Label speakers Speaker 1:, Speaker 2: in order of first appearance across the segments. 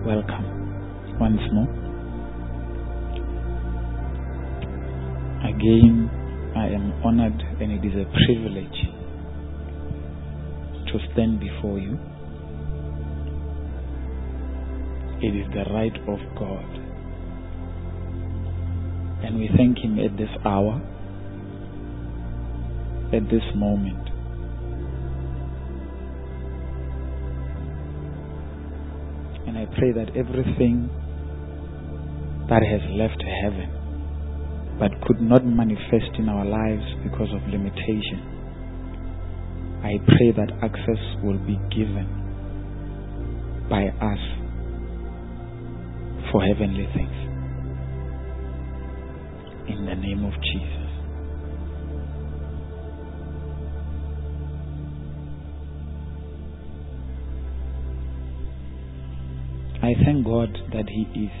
Speaker 1: Welcome once more. Again, I am honored and it is a privilege to stand before you. It is the right of God. And we thank Him at this hour, at this moment. And I pray that everything that has left heaven but could not manifest in our lives because of limitation, I pray that access will be given by us for heavenly things. In the name of Jesus. I thank God that He is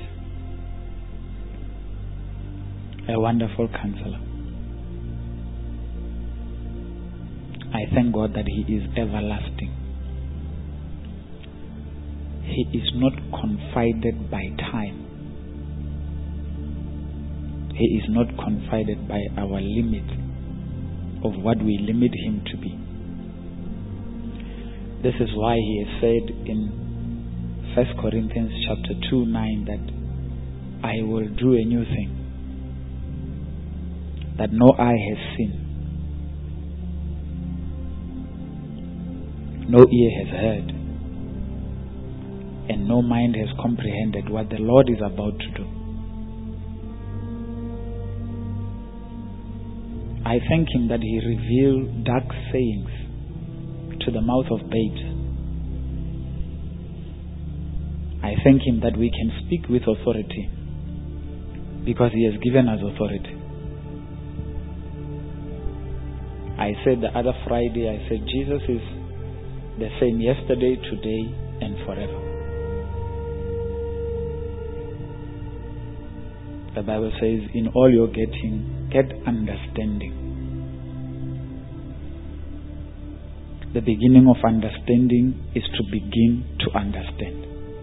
Speaker 1: a wonderful counselor. I thank God that He is everlasting. He is not confined by time. He is not confined by our limit of what we limit Him to be. This is why He has said in 1 Corinthians chapter 2:9 that I will do a new thing that no eye has seen, no ear has heard, and no mind has comprehended what the Lord is about to do. I thank Him that He revealed dark sayings to the mouth of babes. I thank Him that we can speak with authority because He has given us authority. I said the other Friday, I said Jesus is the same yesterday, today, and forever. The Bible says, in all you're getting, get understanding. The beginning of understanding is to begin to understand.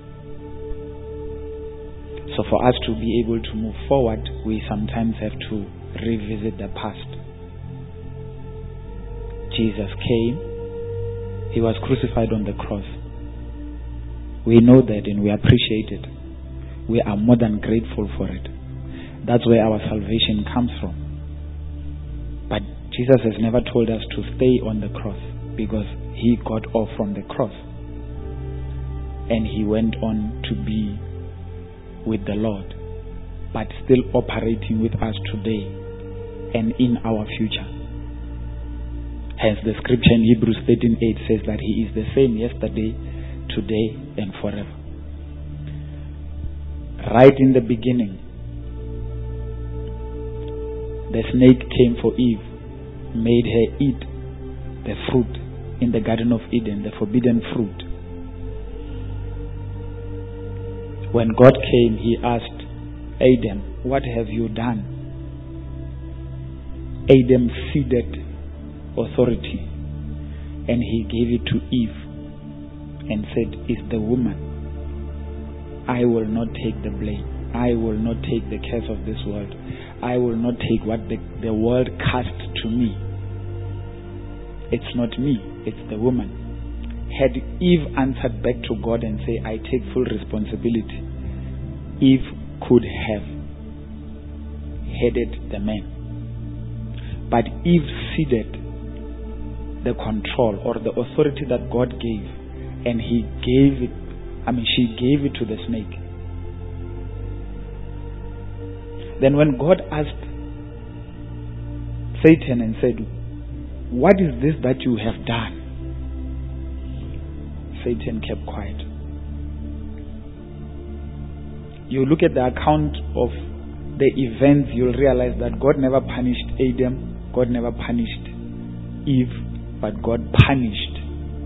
Speaker 1: So for us to be able to move forward, we sometimes have to revisit the past. Jesus came. He was crucified on the cross. We know that and we appreciate it. We are more than grateful for it. That's where our salvation comes from. But Jesus has never told us to stay on the cross because He got off from the cross. And He went on to be with the Lord, but still operating with us today and in our future. Hence the scripture in Hebrews 13:8 says that He is the same yesterday, today, and forever. Right in the beginning, the snake came for Eve, made her eat the fruit in the Garden of Eden, the forbidden fruit. When God came, He asked Adam, what have you done? Adam ceded authority and he gave it to Eve and said, it's the woman. I will not take the blame. I will not take the curse of this world. I will not take what the world cast to me. It's not me, it's the woman. Had Eve answered back to God and say, I take full responsibility, Eve could have headed the man. But Eve ceded the control or the authority that God gave, and she gave it to the snake. Then when God asked Satan and said, what is this that you have done? Satan kept quiet. You look at the account of the events, you'll realize that God never punished Adam, God never punished Eve, but God punished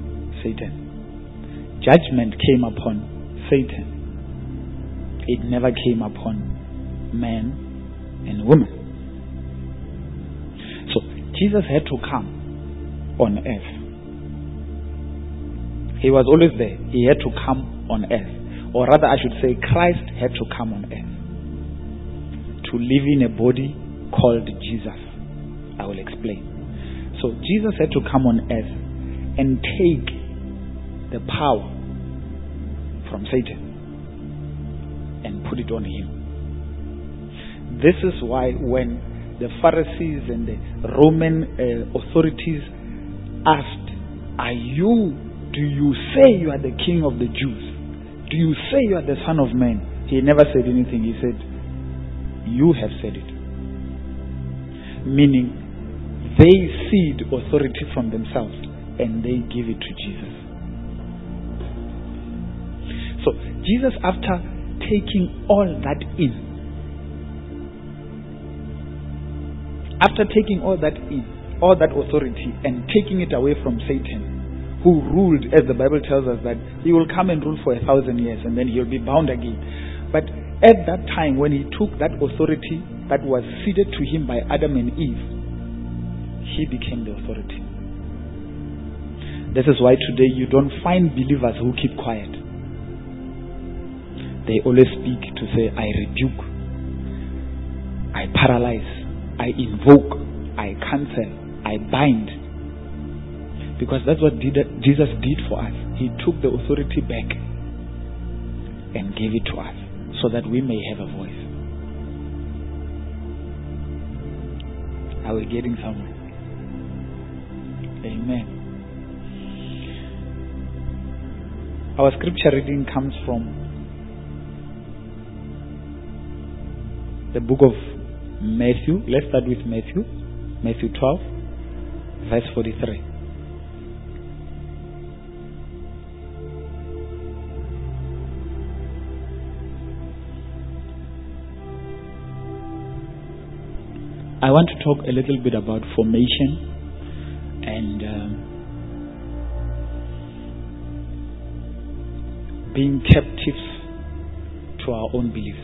Speaker 1: Satan. Judgment came upon Satan. It never came upon man and woman. So Jesus had to come on earth. He was always there. He had to come on earth. Or rather, I should say, Christ had to come on earth to live in a body called Jesus. I will explain. So Jesus had to come on earth and take the power from Satan and put it on him. This is why when the Pharisees and the Roman authorities asked, do you say you are the king of the Jews? Do you say you are the Son of Man? He never said anything. He said, you have said it. Meaning, they cede authority from themselves and they give it to Jesus. So, Jesus, after taking all that all that authority and taking it away from Satan, who ruled, as the Bible tells us, that he will come and rule for 1,000 years and then he will be bound again. But at that time, when he took that authority that was ceded to him by Adam and Eve, he became the authority. This is why today you don't find believers who keep quiet. They always speak to say, I rebuke, I paralyze, I invoke, I cancel, I bind. Because that's what Jesus did for us. He took the authority back and gave it to us so that we may have a voice. Are we getting somewhere? Amen. Our scripture reading comes from the book of Matthew. Let's start with Matthew 12, verse 43. I want to talk a little bit about formation and being captives to our own beliefs.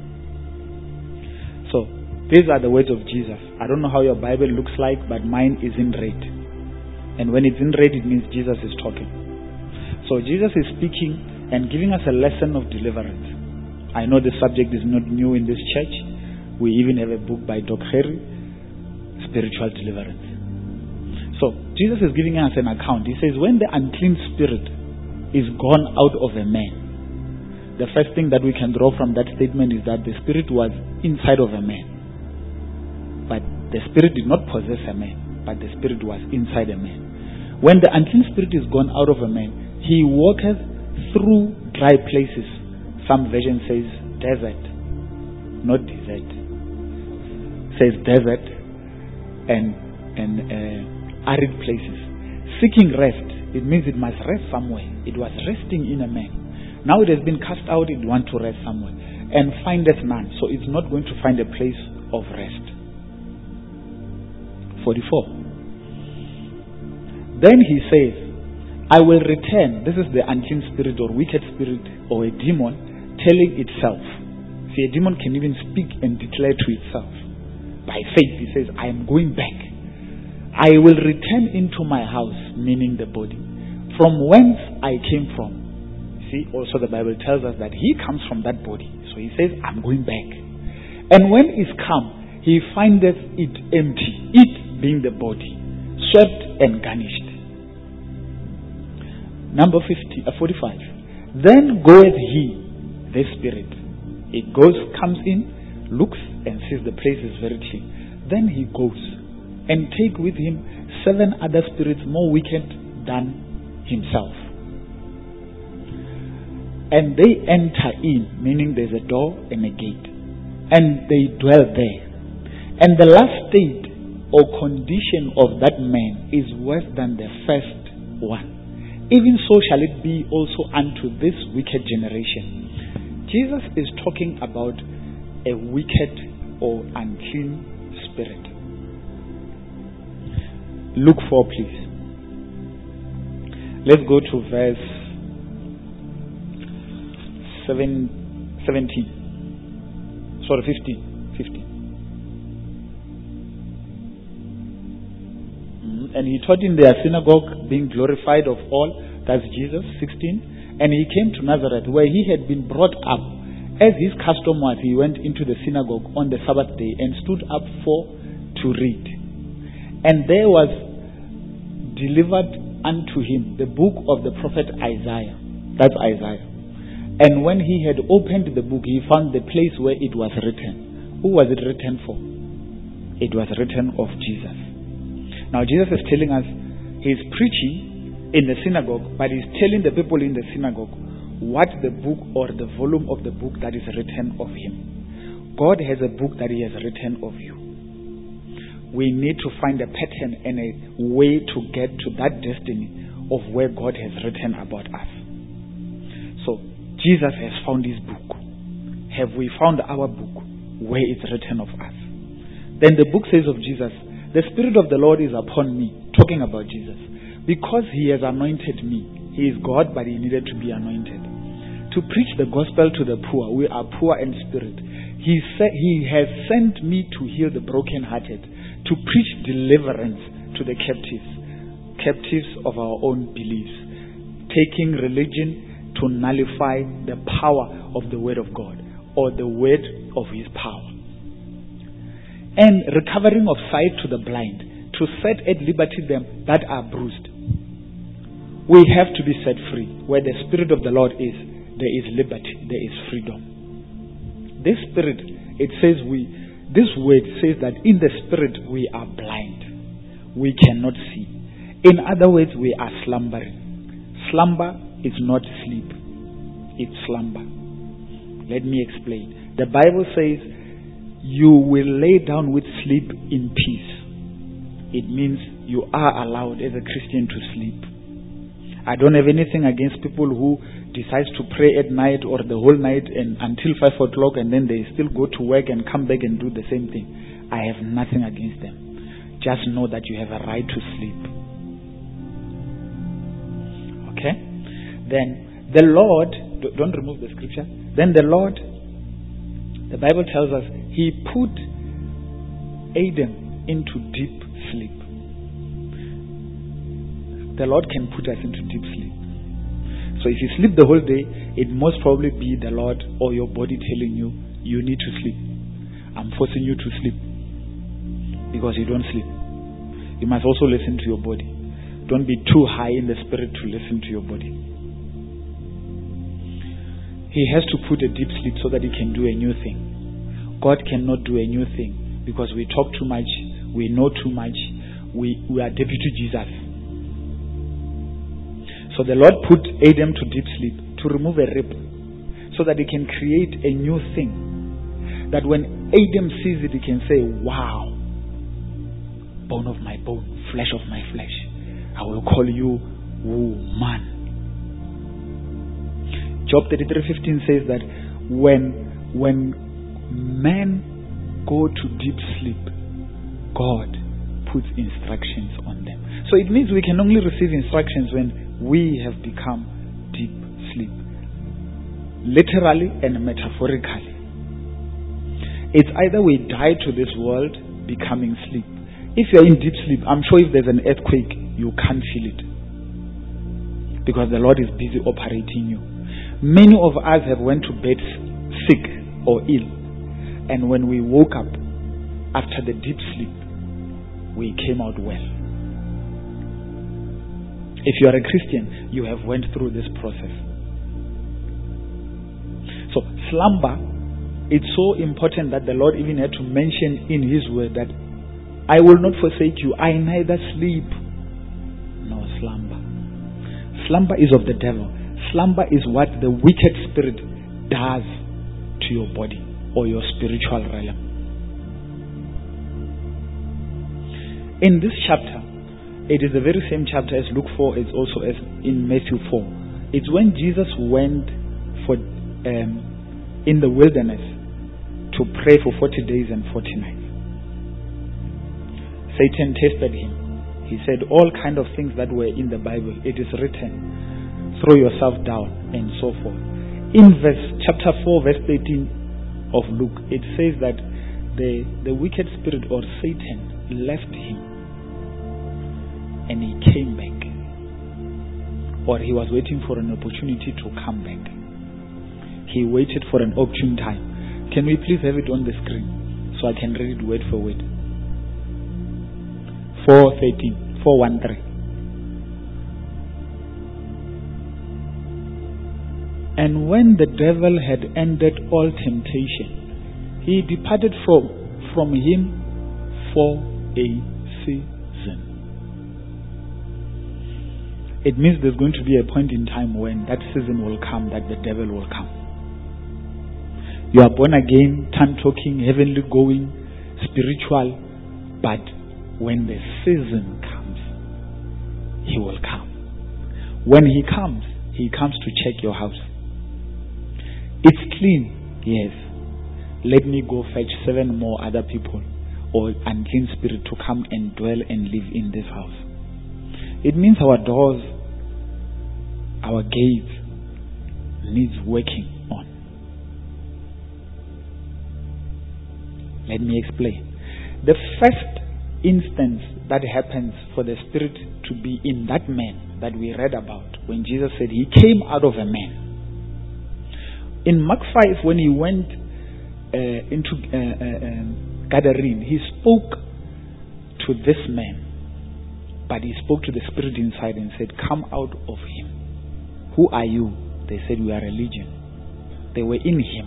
Speaker 1: So, these are the words of Jesus. I don't know how your Bible looks like, but mine is in red. And when it's in red, it means Jesus is talking. So, Jesus is speaking and giving us a lesson of deliverance. I know the subject is not new in this church. We even have a book by Doc Harry, Spiritual Deliverance. So, Jesus is giving us an account. He says, when the unclean spirit is gone out of a man, the first thing that we can draw from that statement is that the spirit was inside of a man. But the spirit did not possess a man, but the spirit was inside a man. When the unclean spirit is gone out of a man, he walketh through dry places. Some version says desert, not desert. Says desert and arid places. Seeking rest. It means it must rest somewhere. It was resting in a man. Now it has been cast out, it wants to rest somewhere. And findeth none. So it's not going to find a place of rest. 44. Then he says, I will return. This is the unclean spirit or wicked spirit or a demon telling itself. See, a demon can even speak and declare to itself. By faith, he says, I am going back. I will return into my house, meaning the body, from whence I came from. See, also the Bible tells us that he comes from that body. So he says, I'm going back. And when he's come, he findeth it empty. It being the body, swept and garnished. Number 45. Then goeth he, the spirit. It goes, comes in, looks and sees the place is very clean. Then he goes and take with him 7 other spirits more wicked than himself. And they enter in, meaning there's a door and a gate. And they dwell there. And the last state or condition of that man is worse than the first one. Even so shall it be also unto this wicked generation. Jesus is talking about a wicked or unclean spirit. Luke 4, please. Let's go to verse 15. And he taught in their synagogue, being glorified of all. That's Jesus. 16. And he came to Nazareth, where he had been brought up. As his custom was, he went into the synagogue on the Sabbath day and stood up to read. And there was delivered unto him the book of the prophet Isaiah. That's Isaiah. And when he had opened the book, he found the place where it was written. Who was it written for? It was written of Jesus. Now Jesus is telling us he's preaching in the synagogue, but he's telling the people in the synagogue what the book or the volume of the book that is written of him. God has a book that he has written of you. We need to find a pattern and a way to get to that destiny of where God has written about us. So, Jesus has found his book. Have we found our book where it's written of us? Then the book says of Jesus, the Spirit of the Lord is upon me, talking about Jesus, because he has anointed me. He is God, but he needed to be anointed. To preach the gospel to the poor. We are poor in spirit. He has sent me to heal the brokenhearted, to preach deliverance to the captives of our own beliefs, taking religion to nullify the power of the word of God, or the word of his power, and recovering of sight to the blind, to set at liberty them that are bruised. We have to be set free. Where the Spirit of the Lord is, there is liberty, there is freedom. This Spirit, this word says that in the Spirit we are blind. We cannot see. In other words, we are slumbering. Slumber is not sleep. It's slumber. Let me explain. The Bible says, you will lay down with sleep in peace. It means you are allowed as a Christian to sleep. I don't have anything against people who decide to pray at night or the whole night and until 5 o'clock, and then they still go to work and come back and do the same thing. I have nothing against them. Just know that you have a right to sleep. Okay? Then the Lord, don't remove the scripture. Then the Lord, the Bible tells us, he put Adam into deep sleep. The Lord can put us into deep sleep. So if you sleep the whole day, it must probably be the Lord or your body telling you, you need to sleep. I'm forcing you to sleep because you don't sleep. You must also listen to your body. Don't be too high in the spirit to listen to your body. He has to put a deep sleep so that he can do a new thing. God cannot do a new thing because we talk too much, we know too much, we are deputy Jesus. So the Lord put Adam to deep sleep to remove a rib so that he can create a new thing. That when Adam sees it, he can say, wow, bone of my bone, flesh of my flesh. I will call you woman. Job 33:15 says that when men go to deep sleep, God puts instructions on them. So it means we can only receive instructions when we have become deep sleep. Literally and metaphorically. It's either we die to this world, becoming sleep. If you're in deep sleep, I'm sure if there's an earthquake, you can't feel it. Because the Lord is busy operating you. Many of us have went to bed sick or ill. And when we woke up, after the deep sleep, we came out well. If you are a Christian, you have went through this process. So slumber, it's so important that the Lord even had to mention in his word that I will not forsake you, I neither sleep nor slumber. Slumber is of the devil. Slumber is what the wicked spirit does to your body or your spiritual realm. In this chapter, it is the very same chapter as Luke 4, it's also as in Matthew 4. It's when Jesus went for in the wilderness to pray for 40 days and 40 nights. Satan tested him. He said all kind of things that were in the Bible. It is written, throw yourself down and so forth. In chapter 4 verse 13 of Luke, it says that the wicked spirit or Satan left him. And he came back or he was waiting for an opportunity to come back. He waited for an opportune time. Can we please have it on the screen so I can read it word for word? 4:13. And when the devil had ended all temptation, he departed from him for a season. It means there's going to be a point in time when that season will come, that the devil will come. You are born again, tongue talking, heavenly going, spiritual, but when the season comes, he will come. When he comes to check your house. It's clean, yes. Let me go fetch 7 more other people or unclean spirit to come and dwell and live in this house. It means our doors, our gates needs working on. Let me explain. The first instance that happens for the spirit to be in that man that we read about when Jesus said he came out of a man. In Mark 5, when he went into Gadarene, he spoke to this man, but he spoke to the spirit inside and said, come out of him. Who are you? They said, we are a legion. They were in him.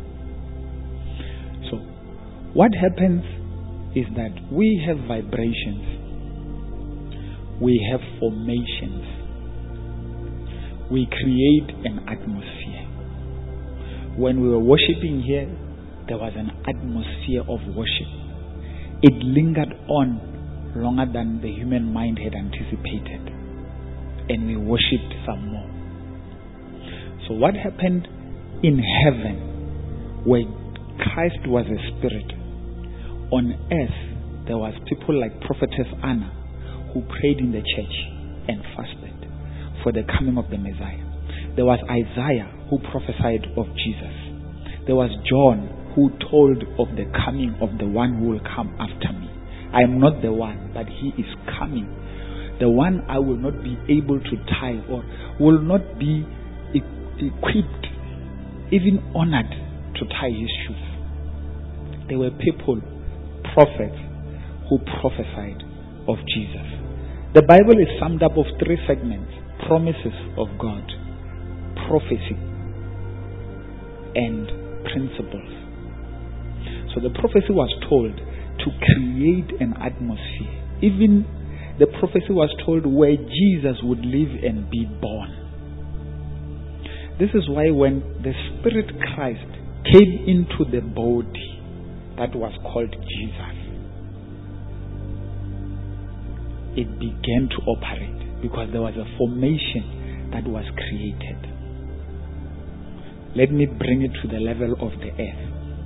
Speaker 1: So, what happens is that we have vibrations. We have formations. We create an atmosphere. When we were worshiping here, there was an atmosphere of worship. It lingered on longer than the human mind had anticipated. And we worshipped some more. So what happened in heaven, where Christ was a spirit, on earth there was people like Prophetess Anna who prayed in the church and fasted for the coming of the Messiah. There was Isaiah who prophesied of Jesus. There was John who told of the coming of the one who will come after me. I am not the one, but he is coming. The one I will not be able to tie or will not be equipped, even honored to tie his shoes. There were people, prophets, who prophesied of Jesus. The Bible is summed up of 3 segments: promises of God, prophecy, and principles. So the prophecy was told to create an atmosphere. Even the prophecy was told where Jesus would live and be born. This is why when the Spirit Christ came into the body that was called Jesus, it began to operate because there was a formation that was created. Let me bring it to the level of the earth.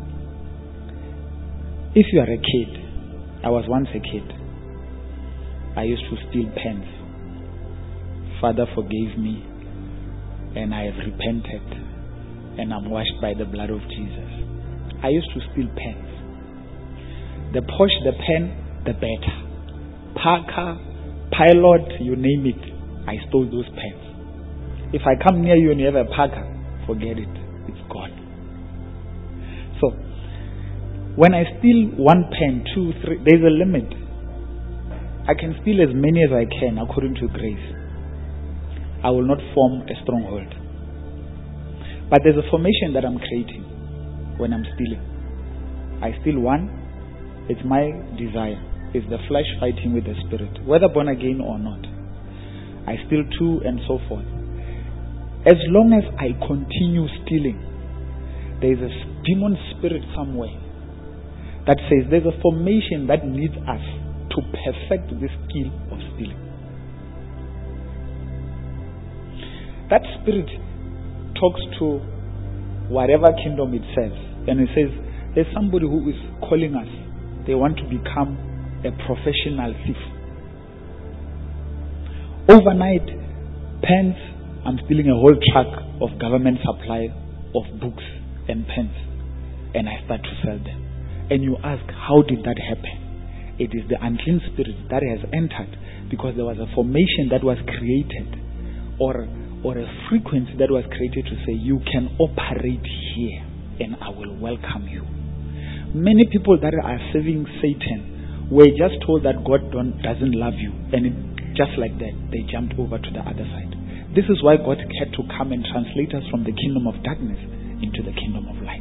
Speaker 1: If you are a kid, I was once a kid. I used to steal pens. Father forgave me, and I have repented, and I'm washed by the blood of Jesus. I used to steal pens. The posh the pen, the better. Parker, Pilot, you name it, I stole those pens. If I come near you and you have a Parker, forget it. It's gone. So, when I steal 1 pen, 2, 3, there's a limit. I can steal as many as I can according to grace. I will not form a stronghold. But there's a formation that I'm creating when I'm stealing. I steal 1, it's my desire. It's the flesh fighting with the spirit, whether born again or not. I steal 2 and so forth. As long as I continue stealing, there is a demon spirit somewhere that says there's a formation that needs us to perfect this skill of stealing. That spirit talks to whatever kingdom it serves, and it says there's somebody who is calling us. They want to become a professional thief. Overnight, pens, I'm stealing a whole truck of government supply of books and pens, and I start to sell them. And you ask, how did that happen? It is the unclean spirit that has entered because there was a formation that was created or a frequency that was created to say, you can operate here and I will welcome you. Many people that are serving Satan were just told that God doesn't love you, and just like that, they jumped over to the other side. This is why God had to come and translate us from the kingdom of darkness into the kingdom of light.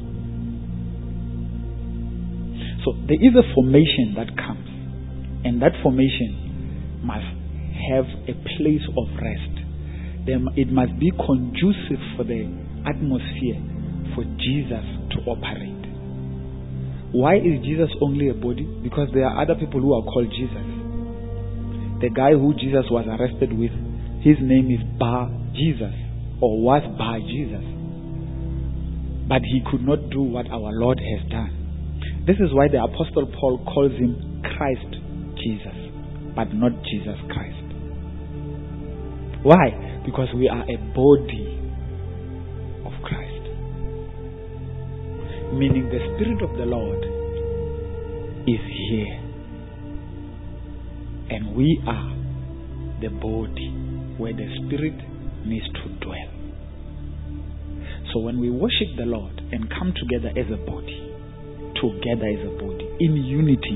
Speaker 1: So there is a formation that comes, and that formation must have a place of rest. It must be conducive for the atmosphere for Jesus to operate. Why is Jesus only a body? Because there are other people who are called Jesus. The guy who Jesus was arrested with, his name is Bar Jesus, or was Bar Jesus. But he could not do what our Lord has done. This is why the Apostle Paul calls him Christ Jesus, but not Jesus Christ. Why? Because we are a body of Christ. Meaning the Spirit of the Lord is here. And we are the body where the Spirit needs to dwell. So when we worship the Lord and come together as a body, in unity,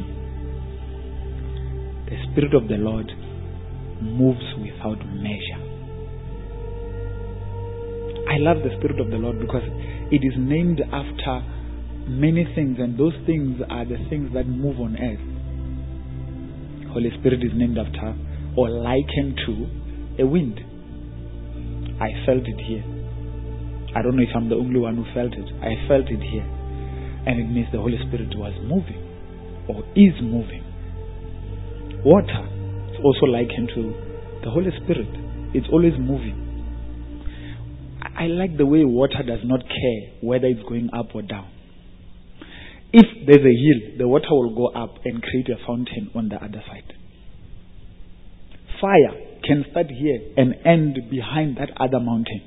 Speaker 1: the Spirit of the Lord moves without measure. I love the Spirit of the Lord because it is named after many things, and those things are the things that move on earth. Holy Spirit is named after or likened to a wind. I felt it here. I don't know if I'm the only one who felt it. I felt it here. And it means the Holy Spirit was moving or is moving. Water is also likened to the Holy Spirit. It's always moving. I like the way water does not care whether it's going up or down. If there's a hill, the water will go up and create a fountain on the other side. Fire can start here and end behind that other mountain.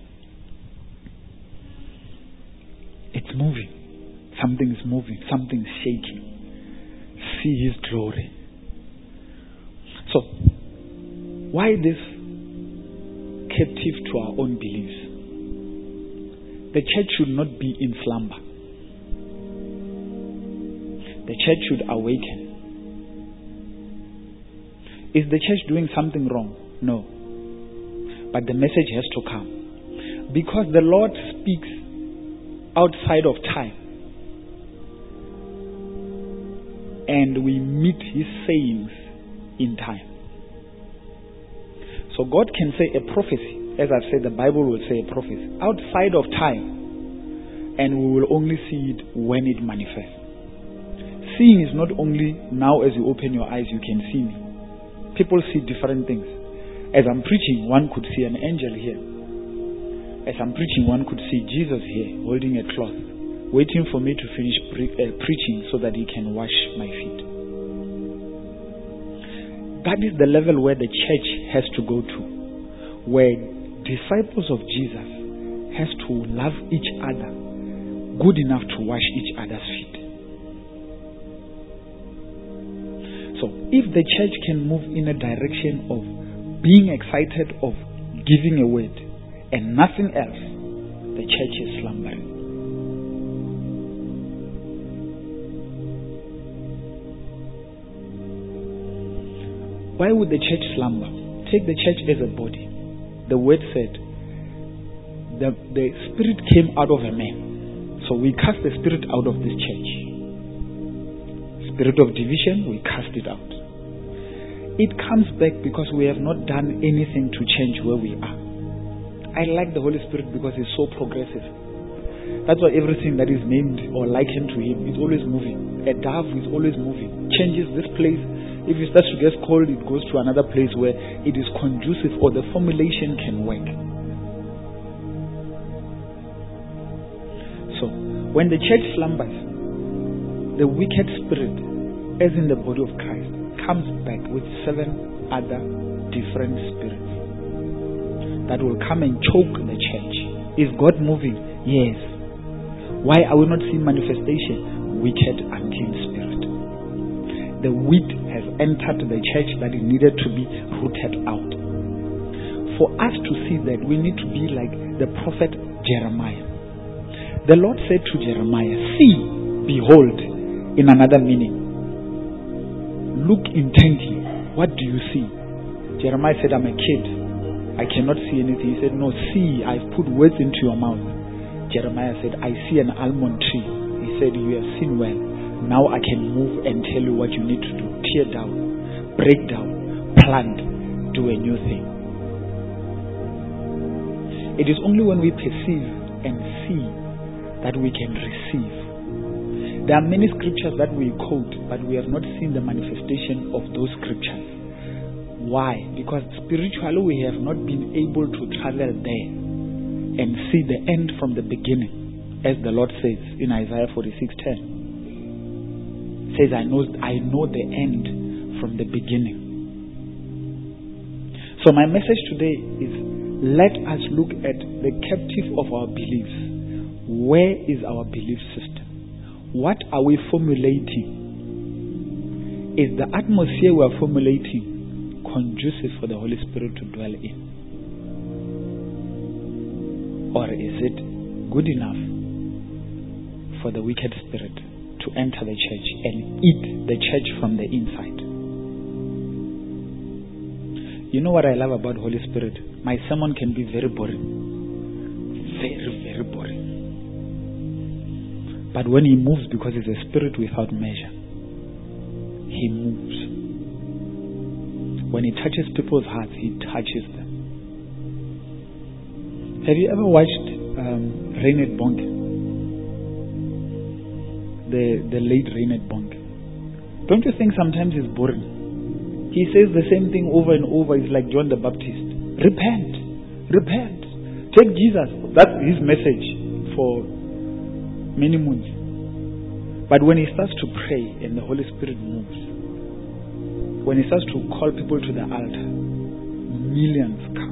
Speaker 1: It's moving. Something is moving. Something is shaking. See His glory. So, why this captive to our own beliefs? The church should not be in slumber. The church should awaken. Is the church doing something wrong? No. But the message has to come. Because the Lord speaks outside of time. And we meet His sayings in time. So God can say a prophecy. As I've said, the Bible will say a prophecy outside of time. And we will only see it when it manifests. Seeing is not only now as you open your eyes you can see me. People see different things. As I'm preaching, one could see an angel here. As I'm preaching, one could see Jesus here holding a cloth, waiting for me to finish preaching so that He can wash my feet. That is the level where the church has to go to, where disciples of Jesus has to love each other good enough to wash each other's feet. So if the church can move in a direction of being excited of giving a word and nothing else, the church is slumbering. Why would the church slumber? Take the church as a body. The word said, the spirit came out of a man. So we cast the spirit out of this church. Spirit of division, we cast it out. It comes back because we have not done anything to change where we are. I like the Holy Spirit because He's so progressive. That's why everything that is named or likened to Him is always moving. A dove is always moving. Changes this place. If it starts to get cold, it goes to another place where it is conducive or the formulation can work. So, when the church slumbers, the wicked spirit, as in the body of Christ, comes back with 7 other different spirits that will come and choke the church. Is God moving? Yes. Why are we not seeing manifestation? Wicked unclean spirit. The wheat has entered the church that it needed to be rooted out. for us to see that, we need to be like the prophet Jeremiah. The Lord said to Jeremiah, see, behold, in another meaning. Look intently. What do you see? Jeremiah said, I'm a kid. I cannot see anything. He said, no, see, I've put words into your mouth. Jeremiah said, I see an almond tree. He said, you have seen well. Now I can move and tell you what you need to do. Tear down, break down, plant, do a new thing. It is only when we perceive and see that we can receive. There are many scriptures that we quote, but we have not seen the manifestation of those scriptures. Why? Because spiritually we have not been able to travel there and see the end from the beginning, as the Lord says in Isaiah 46:10. Says, I know the end from the beginning. So my message today is, let us look at the captive of our beliefs. Where is our belief system? What are we formulating? Is the atmosphere we are formulating conducive for the Holy Spirit to dwell in? Or is it good enough for the wicked spirit to enter the church and eat the church from the inside? You know what I love about Holy Spirit? My sermon can be very boring. Very, very boring. But when He moves, because He's a spirit without measure, He moves. When He touches people's hearts, He touches them. Have you ever watched Reinhard Bonnke? The late Reinhard Bonnke. Don't you think sometimes it's boring? He says the same thing over and over. It's like John the Baptist. Repent. Repent. Take Jesus. That's his message for many moons. But when he starts to pray and the Holy Spirit moves, when he starts to call people to the altar, millions come.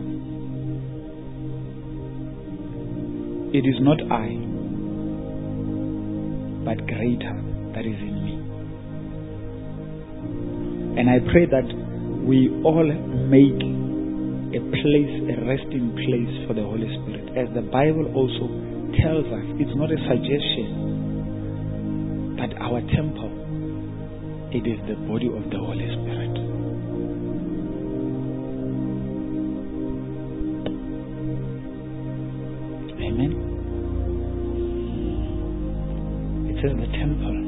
Speaker 1: It is not I, but greater that is in me. And I pray that we all make a place, a resting place for the Holy Spirit. As the Bible also tells us, it's not a suggestion, but our temple, it is the body of the Holy Spirit. Amen. It says the temple.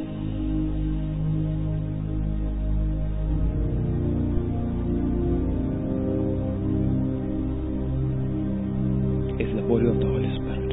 Speaker 1: Is the body of the Holy Spirit.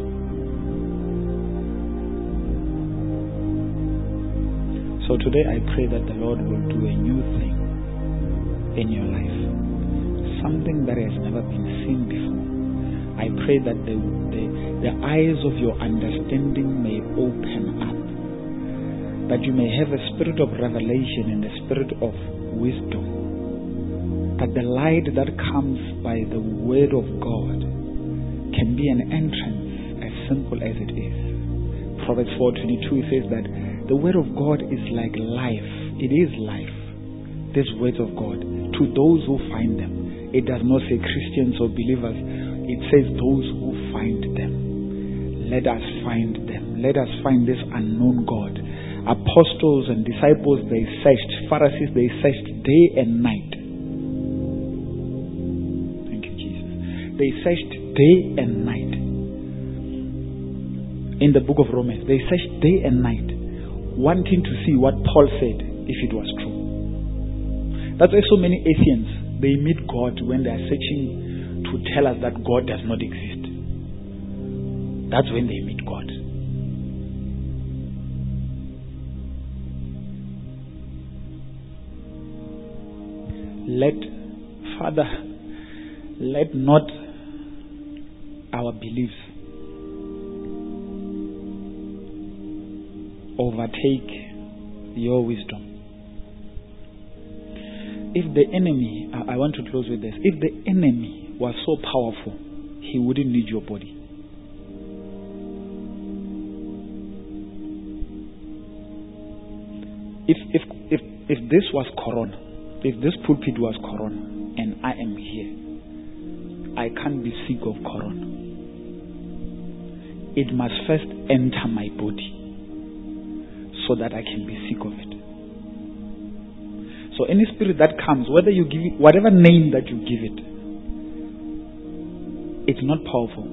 Speaker 1: So today I pray that the Lord will do a new thing in your life. Something that has never been seen before. I pray that the eyes of your understanding may open up. That you may have a spirit of revelation and a spirit of wisdom. That the light that comes by the word of God can be an entrance as simple as it is. Proverbs 4:22 says that the word of God is like life. It is life. These words of God to those who find them. It does not say Christians or believers. It says those who find them. Let us find them. Let us find this unknown God. Apostles and disciples, they searched. Pharisees, they searched day and night. Thank you, Jesus. They searched day and night. In the book of Romans, they searched day and night, wanting to see what Paul said, if it was true. That's why so many atheists, they meet God when they are searching to tell us that God does not exist. That's when they meet God. Father, let not our beliefs overtake your wisdom. If the enemy, I want to close with this, if the enemy was so powerful, he wouldn't need your body. If this was Corona, if this pulpit was Corona, and I am here, I can't be sick of corona. It must first enter my body so that I can be sick of it. So any spirit that comes, whether you give it, whatever name that you give it, it's not powerful.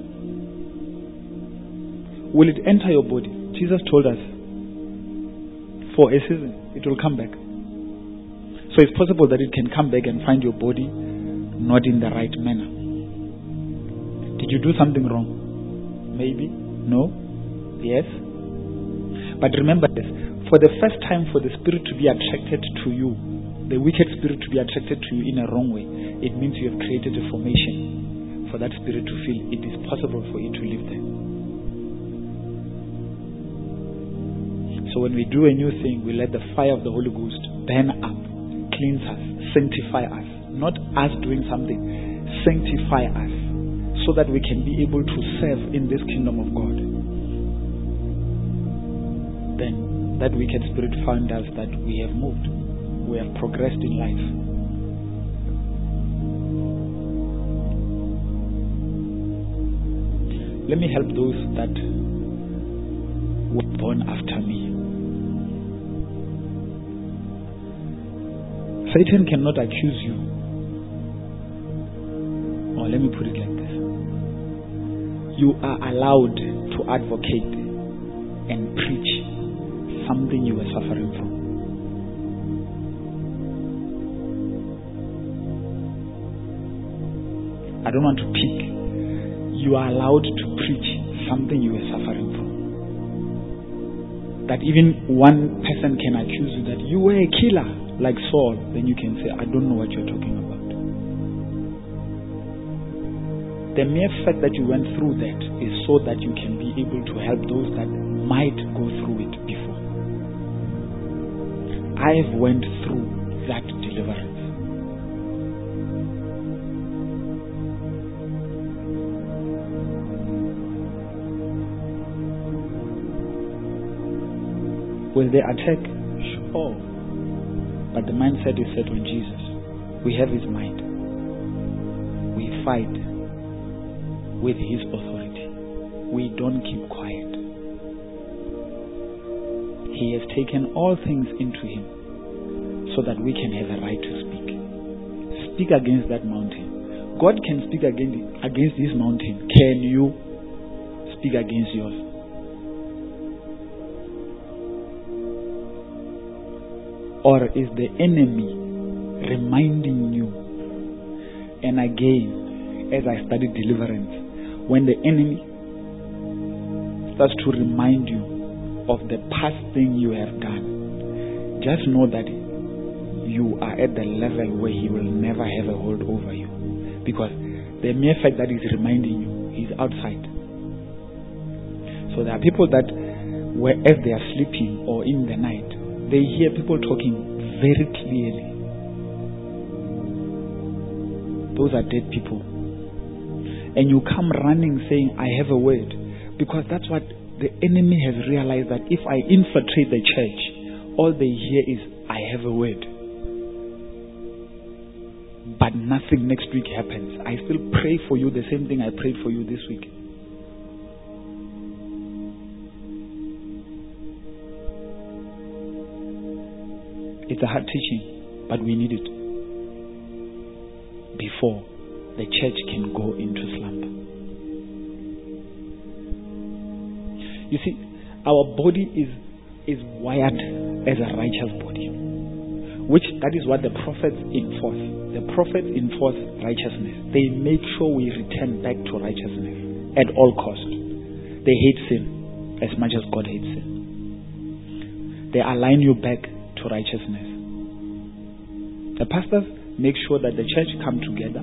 Speaker 1: Will it enter your body? Jesus told us, for a season, it will come back. So it's possible that it can come back and find your body not in the right manner. Did you do something wrong? Maybe? No? Yes? But remember this, for the first time for the spirit to be attracted to you, the wicked spirit to be attracted to you in a wrong way, it means you have created a formation for that spirit to feel it is possible for it to live there. So when we do a new thing, we let the fire of the Holy Ghost burn up, cleanse us, sanctify us. Not us doing something, sanctify us so that we can be able to serve in this kingdom of God. Then that wicked spirit found us that we have moved, we have progressed in life. Let me help those that were born after me. Satan cannot accuse you. Or let me put it like this. You are allowed to advocate and preach something you were suffering from. I don't want to pick. You are allowed to preach something you were suffering from. That even one person can accuse you that you were a killer. Like Saul, then you can say, I don't know what you're talking about. The mere fact that you went through that is so that you can be able to help those that might go through it before. I've went through that deliverance. Will they attack? Sure. But the mindset is set on Jesus. We have his mind. We fight with his authority. We don't keep quiet. He has taken all things into him so that we can have a right to speak. Speak against that mountain. God can speak against this mountain. Can you speak against yours? Or is the enemy reminding you? And again, as I study deliverance, when the enemy starts to remind you of the past thing you have done, just know that you are at the level where he will never have a hold over you. Because the mere fact that he's reminding you, he's outside. So there are people that, as they are sleeping or in the night, they hear people talking very clearly. Those are dead people. And you come running saying, I have a word. Because that's what the enemy has realized, that if I infiltrate the church, all they hear is, I have a word. But nothing next week happens. I still pray for you the same thing I prayed for you this week. It's a hard teaching, but we need it before the church can go into slumber. You see, our body is wired as a righteous body, that is what the prophets enforce. The prophets enforce righteousness. They make sure we return back to righteousness at all costs. They hate sin as much as God hates sin. They align you back to righteousness. The pastors make sure that the church come together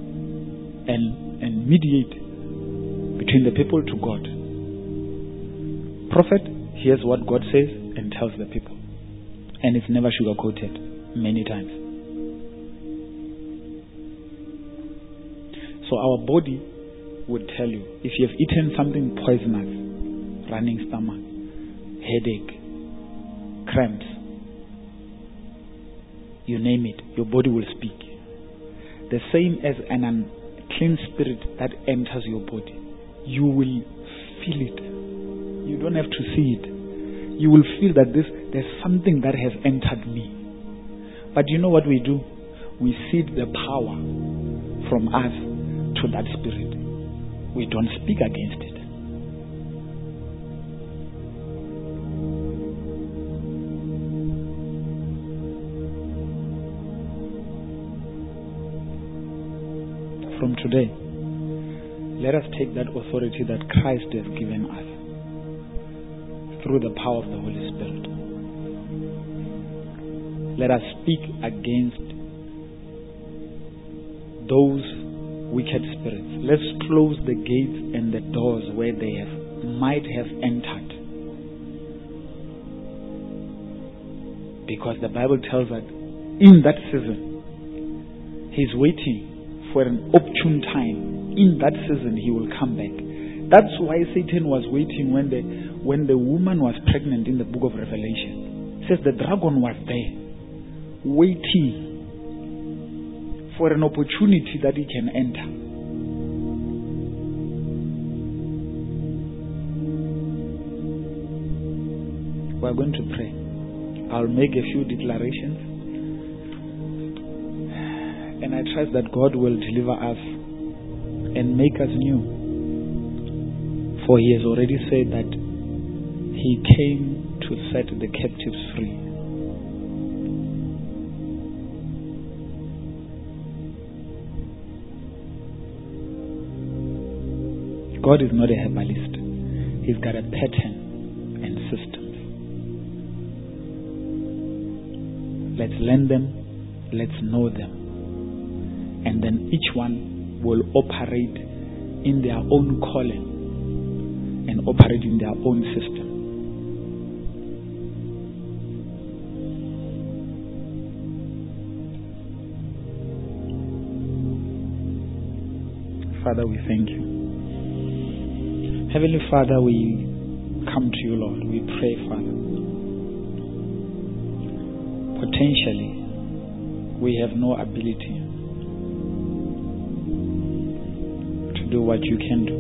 Speaker 1: and mediate between the people to God. Prophet hears what God says and tells the people, and it's never sugar-coated many times. So our body would tell you, if you have eaten something poisonous, running stomach, headache, cramps, you name it, your body will speak. The same as an unclean spirit that enters your body, you will feel it. You don't have to see it. You will feel that there's something that has entered me. But you know what we do? We cede the power from us to that spirit. We don't speak against it. From today, let us take that authority that Christ has given us through the power of the Holy Spirit. Let us speak against those wicked spirits. Let's close the gates and the doors where they might have entered. Because the Bible tells us in that season, He's waiting for an opportune time. In that season, He will come back. That's why Satan was waiting when the woman was pregnant in the book of Revelation. It says the dragon was there, waiting for an opportunity that he can enter. We are going to pray. I'll make a few declarations, and I trust that God will deliver us and make us new. For He has already said that He came to set the captives free. God is not a herbalist. He's got a pattern and systems. Let's learn them. Let's know them. And then each one will operate in their own calling and operate in their own system. Father, we thank you. Heavenly Father, we come to you, Lord. We pray, Father. Potentially, we have no ability to do what you can do.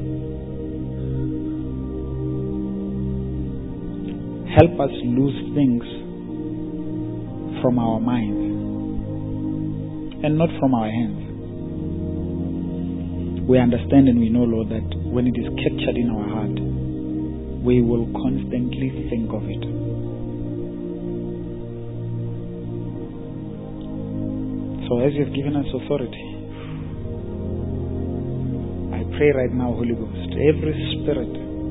Speaker 1: Help us lose things from our minds and not from our hands. We understand and we know, Lord, that when it is captured in our heart, we will constantly think of it. So as you have given us authority, I pray right now, Holy Ghost, every spirit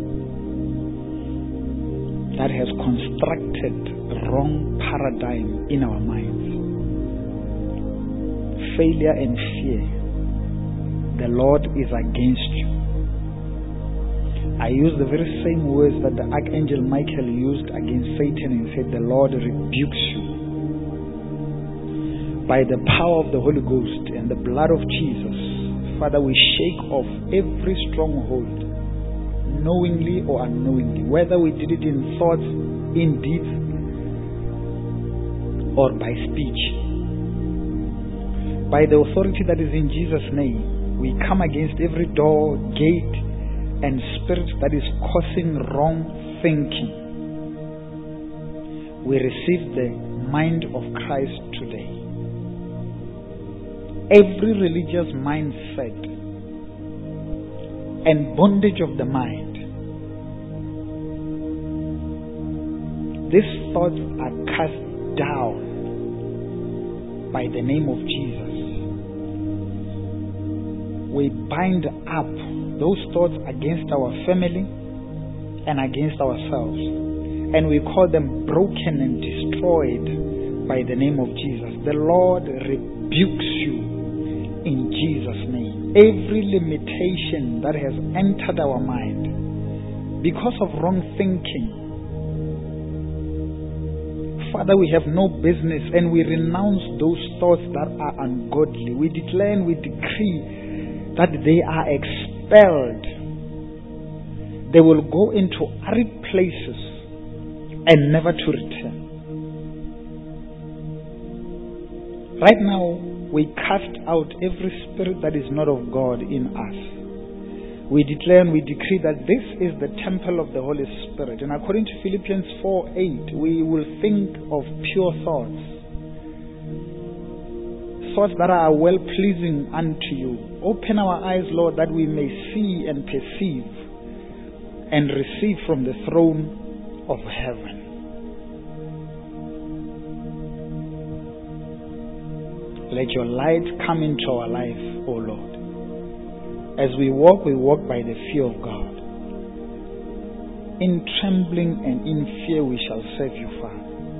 Speaker 1: that has constructed a wrong paradigm in our minds, failure and fear, the Lord is against you. I use the very same words that the Archangel Michael used against Satan and said, the Lord rebukes you. By the power of the Holy Ghost and the blood of Jesus, Father, we shake off every stronghold, knowingly or unknowingly, whether we did it in thoughts, in deeds, or by speech. By the authority that is in Jesus' name, we come against every door, gate, and spirit that is causing wrong thinking. We receive the mind of Christ today. Every religious mindset and bondage of the mind, these thoughts are cast down by the name of Jesus. We bind up those thoughts against our family and against ourselves, and we call them broken and destroyed by the name of Jesus. The Lord rebukes you in Jesus' name. Every limitation that has entered our mind because of wrong thinking, Father, we have no business, and we renounce those thoughts that are ungodly. We declare and we decree that they are expelled. They will go into arid places and never to return. Right now, We cast out every spirit that is not of God in us. We declare and we decree that this is the temple of the Holy Spirit. And according to Philippians 4:8, we will think of pure thoughts. Thoughts that are well-pleasing unto you. Open our eyes, Lord, that we may see and perceive and receive from the throne of heaven. Let your light come into our life, O Lord. As we walk by the fear of God. In trembling and in fear we shall serve you, Father.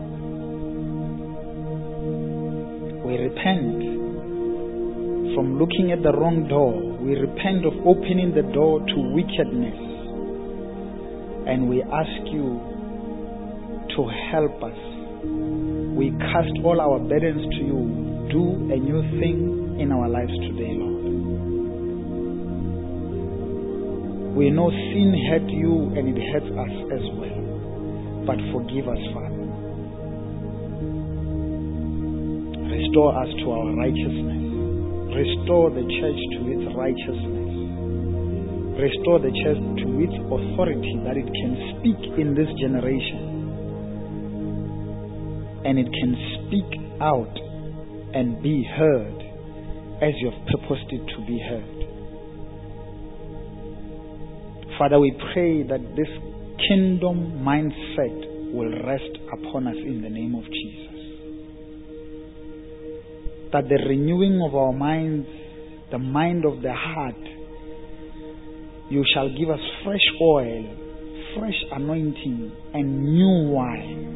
Speaker 1: We repent from looking at the wrong door. We repent of opening the door to wickedness. And we ask you to help us. We cast all our burdens to you. Do a new thing in our lives today, Lord. We know sin hurt you and it hurts us as well. But forgive us, Father. Restore us to our righteousness. Restore the church to its righteousness. Restore the church to its authority that it can speak in this generation. And it can speak out and be heard as you have purposed it to be heard. Father, we pray that this kingdom mindset will rest upon us in the name of Jesus. That the renewing of our minds, the mind of the heart, you shall give us fresh oil, fresh anointing, and new wine.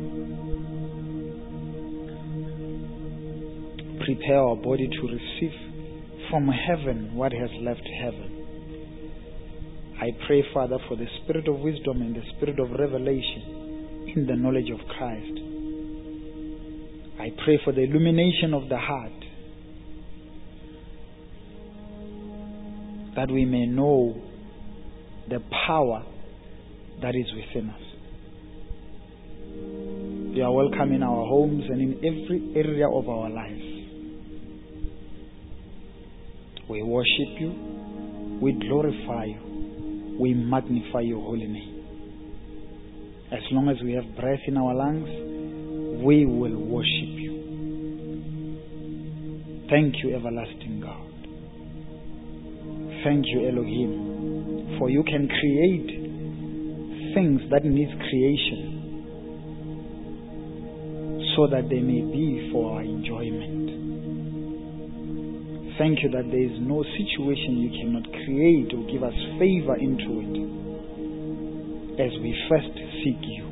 Speaker 1: Prepare our body to receive from heaven what has left heaven. I pray, Father, for the spirit of wisdom and the spirit of revelation in the knowledge of Christ. I pray for the illumination of the heart, that we may know the power that is within us. You are welcome in our homes and in every area of our lives. We worship you, we glorify you, we magnify your holy name. As long as we have breath in our lungs, we will worship you. Thank you, everlasting God. Thank you, Elohim, for you can create things that need creation so that they may be for our enjoyment. Thank you that there is no situation you cannot create or give us favor into it as we first seek you.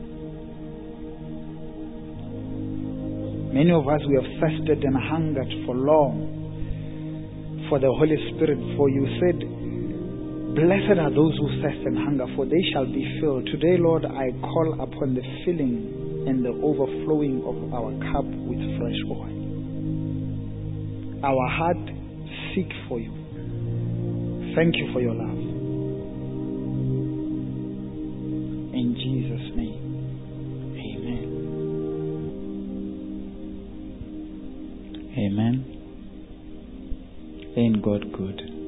Speaker 1: Many of us, we have thirsted and hungered for long for the Holy Spirit, for you said, blessed are those who thirst and hunger, for they shall be filled. Today, Lord, I call upon the filling and the overflowing of our cup with fresh oil. Our heart seek for you. Thank you for your love. In Jesus' name, amen. Amen. Ain't God good?